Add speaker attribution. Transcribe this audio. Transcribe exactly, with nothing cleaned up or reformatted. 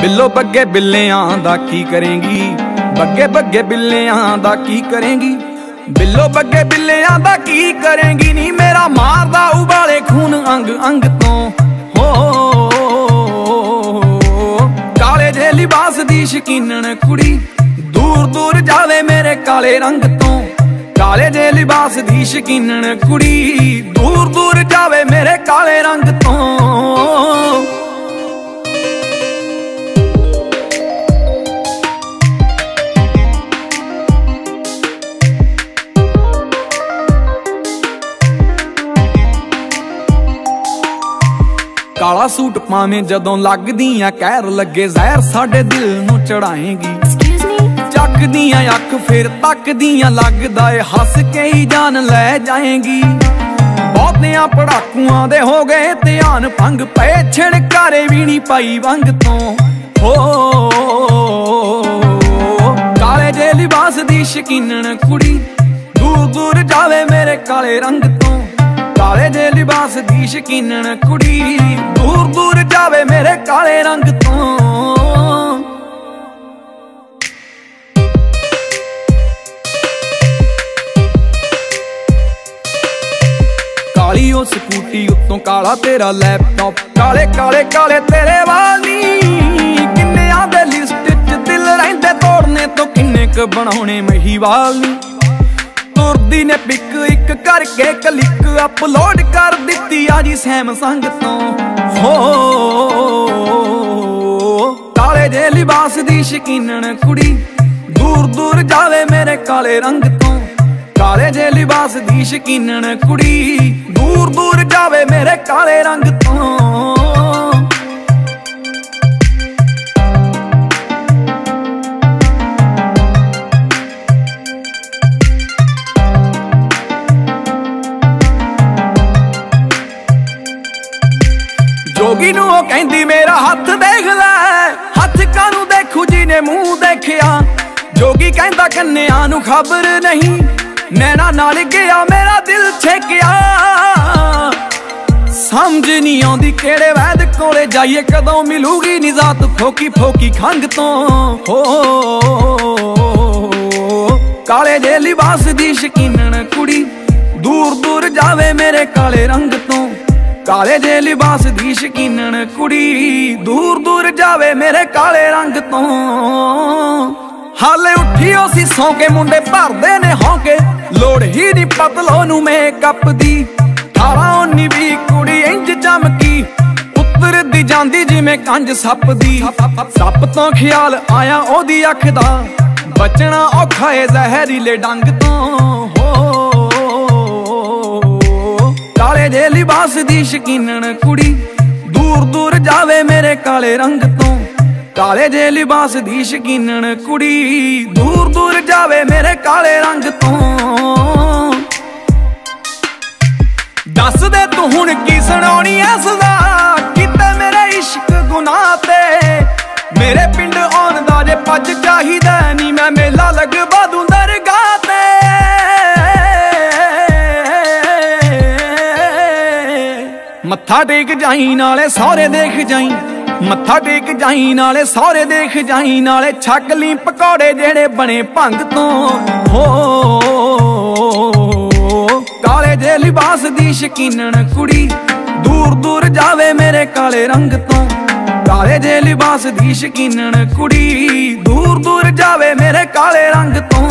Speaker 1: ਬਿੱਲੋ ਬੱਗੇ ਬਿੱਲਿਆਂ ਦਾ ਕੀ ਕਰੇਂਗੀ, ਬੱਗੇ ਬੱਗੇ ਬਿੱਲਿਆਂ ਦਾ ਕੀ ਕਰੇਂਗੀ, ਬਿੱਲੋ ਬੱਗੇ ਬਿੱਲਿਆਂ ਦਾ ਕੀ ਕਰੇਂਗੀ ਨੀ ਮੇਰਾ ਮਾਰਦਾ ਉਬਾਲੇ ਖੂਨ ਅੰਗ ਅੰਗ ਤੋਂ। ਹੋ ਕਾਲੇ ਜੇ ਲਿਬਾਸ ਦੀ ਸ਼ਕੀਨਣ ਕੁੜੀ ਦੂਰ ਦੂਰ ਜਾਵੇ ਮੇਰੇ ਕਾਲੇ ਰੰਗ ਤੋਂ। ਕਾਲੇ ਜੇ ਲਿਬਾਸ ਦੀ ਸ਼ਕੀਨਣ ਕੁੜੀ ਦੂਰ ਦੂਰ ਜਾਵੇ ਮੇਰੇ ਕਾਲੇ ਰੰਗ ਤੋਂ। ਕਾਲਾ ਸੂਟ ਪਾਵੇਂ ਜਦੋਂ ਲੱਗਦੀਆਂ ਕਹਿਰ ਲੱਗੇ ਜ਼ਹਿਰ ਸਾਡੇ ਦਿਲ ਨੂੰ ਚੜਾਏਂਗੀ। ਚੱਕਦੀਆਂ ਅੱਖ ਫਿਰ ਤੱਕਦੀਆਂ ਲੱਗਦਾ ਏ ਹੱਸ ਕੇ ਹੀ ਜਾਨ ਲੈ ਜਾਏਂਗੀ। ਬਹੁਤਿਆਂ ਪੜਾਕੂਆਂ ਦੇ ਹੋ ਗਏ ਧਿਆਨ ਭੰਗ ਪਏ ਛਿੜਕਾਰੇ ਵੀ ਨੀ ਪਾਈ ਵੰਗ ਤੋਂ। ਹੋ ਕਾਲੇ ਜੇ ਲਿਬਾਸ ਦੀ ਸ਼ਕੀਨਣ ਕੁੜੀ ਦੂਰ ਦੂਰ ਜਾਵੇ ਮੇਰੇ ਕਾਲੇ ਰੰਗ ਤੋਂ। ਕਾਲੇ ਜੇ ਲਿਬਾਸ ਦੀ ਸ਼ਕੀਨਣ ਕੁੜੀ ਦੂਰ ਦੂਰ ਜਾਵੇ ਮੇਰੇ ਕਾਲੇ ਰੰਗ ਤੋਂ। ਕਾਲੀ ਉਹ ਸਕੂਟੀ ਉੱਤੋਂ ਕਾਲਾ ਤੇਰਾ ਲੈਪਟਾਪ, ਕਾਲੇ ਕਾਲੇ ਕਾਲੇ ਤੇਰੇ ਵਾਲ ਨੀ। ਕਿੰਨਿਆਂ ਦੇ ਲਿਸਟ ਚ ਦਿਲ ਰਹਿੰਦੇ ਤੋੜਨੇ ਤੋਂ ਕਿੰਨੇ ਕ ਬਣਾਉਣੇ ਮਹੀਵਾਲ ਨੀ। ਤੁਰਦੀ ਨੇ ਪਿਕ ਇੱਕ ਕਰਕੇ ਕਲਿੱਕ ਅਪਲੋਡ ਕਰ ਦਿੱਤੀ ਆ ਜੀ ਸੈਮਸੰਗ ਤੋਂ। ਹੋ ਕਾਲੇ ਜੇ ਲਿਬਾਸ ਦੀ ਸ਼ਕੀਨਣ ਕੁੜੀ ਦੂਰ ਦੂਰ ਜਾਵੇ ਮੇਰੇ ਕਾਲੇ ਰੰਗ ਤੋਂ। ਕਾਲੇ ਜੇ ਲਿਬਾਸ ਦੀ ਸ਼ਕੀਨਣ ਕੁੜੀ ਦੂਰ ਦੂਰ ਜਾਵੇ ਮੇਰੇ ਕਾਲੇ ਰੰਗ ਤੋਂ। ਜੋਗੀ ਨੂੰ ਉਹ ਕਹਿੰਦੀ ਮੇਰਾ ਹੱਥ ਦੇਖ ਲੈ, ਹੱਥ ਕਾਨੂੰ ਦੇਖੂ ਜੀ ਨੇ ਮੂੰਹ ਦੇਖਿਆ। ਜੋਗੀ ਕਹਿੰਦਾ ਕੰਨਿਆਂ ਨੂੰ ਖਬਰ ਨਹੀਂ, ਨੈਣਾ ਨਾਲ ਗਿਆ ਮੇਰਾ ਦਿਲ ਛੇਕਿਆ। ਸਮਝ ਨਹੀਂ ਆਉਂਦੀ ਕਿਹੜੇ ਵੈਦ ਕੋਲੇ ਜਾਈਏ, ਕਦੋਂ ਮਿਲੂਗੀ ਨਿਜ਼ਾਤ ਫੋਕੀ ਫੋਕੀ ਖੰਗ ਤੋਂ। ਹੋ ਕਾਲੇ ਜੇ ਲਿਬਾਸ ਦੀ ਸ਼ਕੀਨਣ ਕੁੜੀ ਦੂਰ ਦੂਰ ਜਾਵੇ ਮੇਰੇ ਕਾਲੇ ਰੰਗ ਤੋਂ। ਕਾਲੇ ਜੇ ਲਿਬਾਸ ਦੀ ਸ਼ਕੀਨਣ ਕੁੜੀ ਦੂਰ ਦੂਰ ਜਾਵੇ ਮੇਰੇ ਕਾਲੇ ਰੰਗ ਤੋਂ। ਹਾਲੇ ਉੱਠੀ ਉਹ ਸੀ ਸੌਂ ਕੇ ਮੁੰਡੇ ਭਰਦੇ ਨੇ ਹੌਂਕੇ, ਲੋੜ ਹੀ ਨੀ ਪਤਲੋ ਨੂੰ ਮੇਕਅਪ ਦੀ। ਅਠਾਰਾਂ ਉੱਨੀ ਵੀਹ ਕੁੜੀ ਇੰਜ ਚਮਕੀ ਉਤਰਦੀ ਜਾਂਦੀ ਜਿਵੇਂ ਕੰਜ ਸੱਪ ਦੀ। ਸੱਪ ਤੋਂ ਖਿਆਲ ਆਇਆ ਉਹਦੀ ਅੱਖ ਦਾ, ਬਚਣਾ ਔਖਾ ਏ ਜ਼ਹਿਰੀਲੇ ਡੰਗ ਤੋਂ। ਹੋ ਕਾਲੇ ਜੇ ਲਿਬਾਸ ਦੀ ਸ਼ਕੀਨਣ ਕੁੜੀ ਦੂਰ ਦੂਰ ਜਾਵੇ ਮੇਰੇ ਕਾਲੇ ਰੰਗ ਤੋਂ। ਕਾਲੇ ਜੇ ਲਿਬਾਸ ਦੀ ਸ਼ਕੀਨਣ ਕੁੜੀ ਦੂਰ ਦੂਰ ਜਾਵੇ ਮੇਰੇ ਕਾਲੇ ਰੰਗ ਤੋਂ। ਦੱਸ ਦੇ ਤੂੰ ਹੁਣ ਕੀ ਸੁਣਾਉਣੀ ਐ ਸਜ਼ਾ, ਕਿਤੇ ਮੇਰੇ ਇਸ਼ਕ ਗੁਨਾਹ ਤੇ। ਮੇਰੇ ਪਿੰਡ ਆਉਣ ਦਾ ਜੇ ਪੱਜ ਚਾਹੀਦਾ ਨੀ, ਮੈਂ ਮੇਲਾ ਲਗਵਾ ਦੂੰ ਦਰਗਾਹ ਤੇ। ਮੱਥਾ ਟੇਕ ਜਾਈ ਨਾਲੇ ਸਹੁਰੇ ਦੇਖ ਜਾਈ, ਮੱਥਾ ਟੇਕ ਜਾਈ ਨਾਲੇ ਸਹੁਰੇ ਦੇਖ ਜਾਈ, ਨਾਲੇ ਛਕ ਲਈ ਪਕੌੜੇ ਜਿਹੜੇ ਬਣੇ ਭੰਗ ਤੋਂ। ਹੋ ਕਾਲੇ ਜੇ ਲਿਬਾਸ ਦੀ ਸ਼ਕੀਨਣ ਕੁੜੀ ਦੂਰ ਦੂਰ ਜਾਵੇ ਮੇਰੇ ਕਾਲੇ ਰੰਗ ਤੋਂ। ਕਾਲੇ ਜੇ ਲਿਬਾਸ ਦੀ ਸ਼ਕੀਨਣ ਕੁੜੀ ਦੂਰ ਦੂਰ ਜਾਵੇ ਮੇਰੇ ਕਾਲੇ ਰੰਗ ਤੋਂ।